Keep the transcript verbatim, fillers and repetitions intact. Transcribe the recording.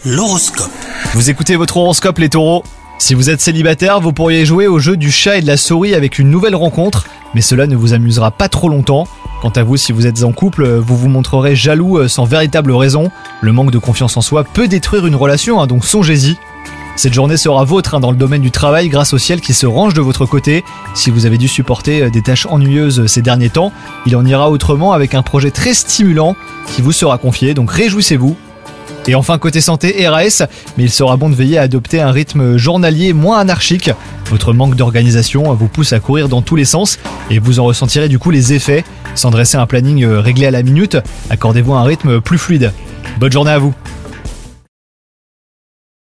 L'horoscope. Vous écoutez votre horoscope les taureaux. Si vous êtes célibataire, vous pourriez jouer au jeu du chat et de la souris avec une nouvelle rencontre, mais cela ne vous amusera pas trop longtemps. Quant à vous, si vous êtes en couple, vous vous montrerez jaloux sans véritable raison. Le manque de confiance en soi peut détruire une relation, hein, donc songez-y. Cette journée sera vôtre hein, dans le domaine du travail grâce au ciel qui se range de votre côté. Si vous avez dû supporter des tâches ennuyeuses ces derniers temps, il en ira autrement avec un projet très stimulant qui vous sera confié, donc réjouissez-vous. Et enfin côté santé, R A S, mais il sera bon de veiller à adopter un rythme journalier moins anarchique. Votre manque d'organisation vous pousse à courir dans tous les sens et vous en ressentirez du coup les effets. Sans dresser un planning réglé à la minute, accordez-vous un rythme plus fluide. Bonne journée à vous.